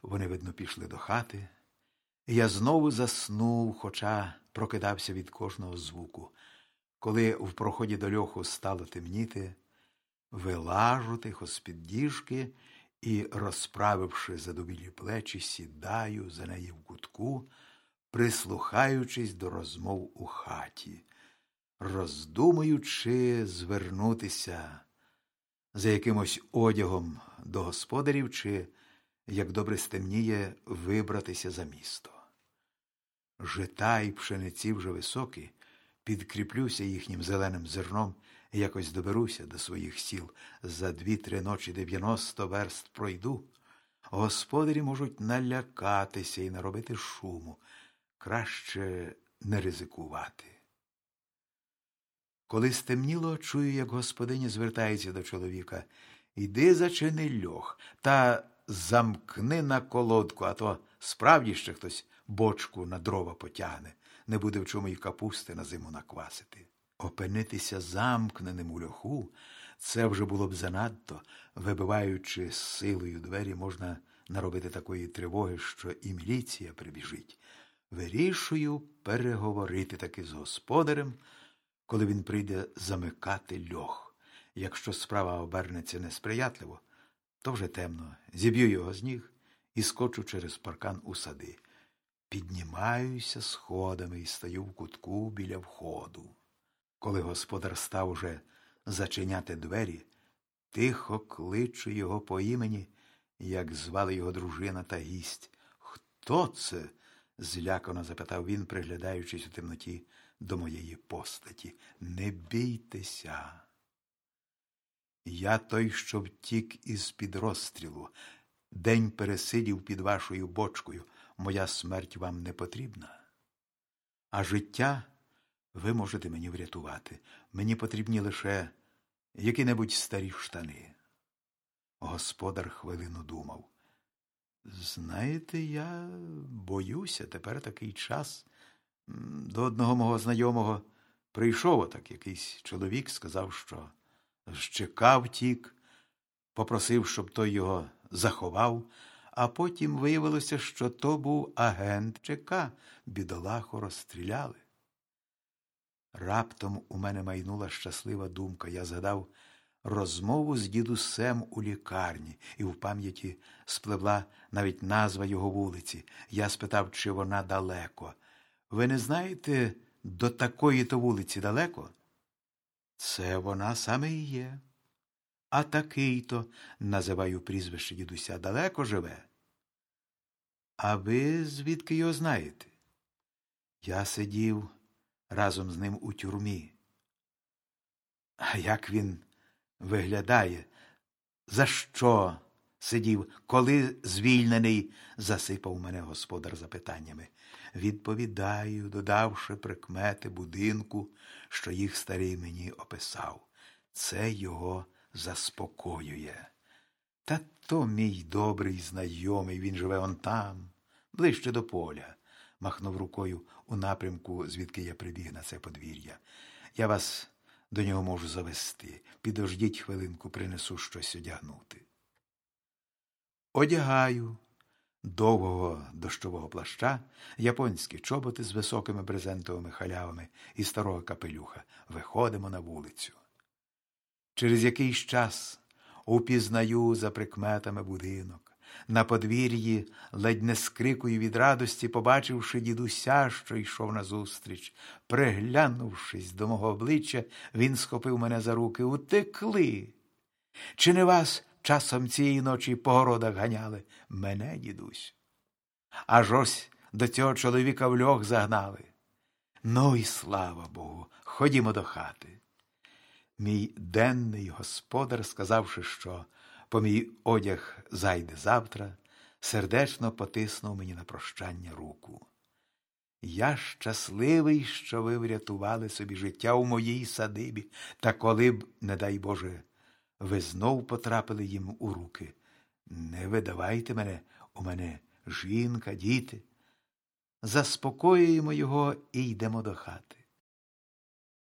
Вони, видно, пішли до хати. Я знову заснув, хоча прокидався від кожного звуку. Коли в проході до льоху стало темніти, вилажу тихо з-під діжки і, розправивши задубілі плечі, сідаю за неї в кутку, прислухаючись до розмов у хаті, роздумуючи звернутися за якимось одягом до господарів чи, як добре стемніє, вибратися за місто. Жита й пшениці вже високі, підкріплюся їхнім зеленим зерном і якось доберуся до своїх сіл. За 2-3 ночі 90 верст пройду. Господарі можуть налякатися і наробити шуму. Краще не ризикувати. Коли стемніло, чую, як господиня звертається до чоловіка. «Іди зачини льох та замкни на колодку, а то справді ще хтось бочку на дрова потягне. Не буде в чому й капусти на зиму наквасити». Опинитися замкненим у льоху – це вже було б занадто. Вибиваючи силою двері, можна наробити такої тривоги, що і міліція прибіжить. Вирішую переговорити таки з господарем, коли він прийде замикати льох. Якщо справа обернеться несприятливо, то вже темно. Зіб'ю його з ніг і скочу через паркан у сади. Піднімаюся сходами і стою в кутку біля входу. Коли господар став уже зачиняти двері, тихо кличу його по імені, як звали його дружина та гість. «Хто це?» – злякано запитав він, приглядаючись у темноті до моєї постаті. «Не бійтеся. Я той, що втік із-під розстрілу. День пересидів під вашою бочкою. Моя смерть вам не потрібна. А життя ви можете мені врятувати. Мені потрібні лише які-небудь старі штани». Господар хвилину думав. «Знаєте, я боюся, тепер такий час. До одного мого знайомого прийшов отак якийсь чоловік, сказав, що з ЧК втік, попросив, щоб той його заховав, а потім виявилося, що то був агент ЧК, бідолаху розстріляли». Раптом у мене майнула щаслива думка. Я згадав розмову з дідусем у лікарні, і в пам'яті спливла навіть назва його вулиці. Я спитав, чи вона далеко. «Ви не знаєте, до такої-то вулиці далеко?» «Це вона саме і є». «А такий-то», називаю прізвище дідуся, «далеко живе?» «А ви звідки його знаєте?» «Я сидів разом з ним у тюрмі». «А як він виглядає? За що сидів? Коли звільнений?» – засипав мене господар запитаннями. Відповідаю, додавши прикмети будинку, що їх старий мені описав. Це його заспокоює. «Та то мій добрий знайомий, він живе он там, ближче до поля», – махнув рукою у напрямку, звідки я прибіг на це подвір'я. «Я вас до нього можу завести. Підождіть хвилинку, принесу щось одягнути». Одягаю довгого дощового плаща, японські чоботи з високими брезентовими халявами і старого капелюха. Виходимо на вулицю. Через якийсь час упізнаю за прикметами будинок. На подвір'ї ледь не скрикую від радості, побачивши дідуся, що йшов назустріч. Приглянувшись до мого обличчя, він схопив мене за руки. «Утекли! Чи не вас часом цієї ночі по городах ганяли?» «Мене, дідусь. Аж ось до цього чоловіка в льох загнали». «Ну і слава Богу! Ходімо до хати». Мій денний господар, сказавши, що по мій одяг зайде завтра, сердечно потиснув мені на прощання руку. «Я щасливий, що ви врятували собі життя у моїй садибі, та коли б, не дай Боже, ви знов потрапили їм у руки, не видавайте мене, у мене жінка, діти». Заспокоюємо його і йдемо до хати.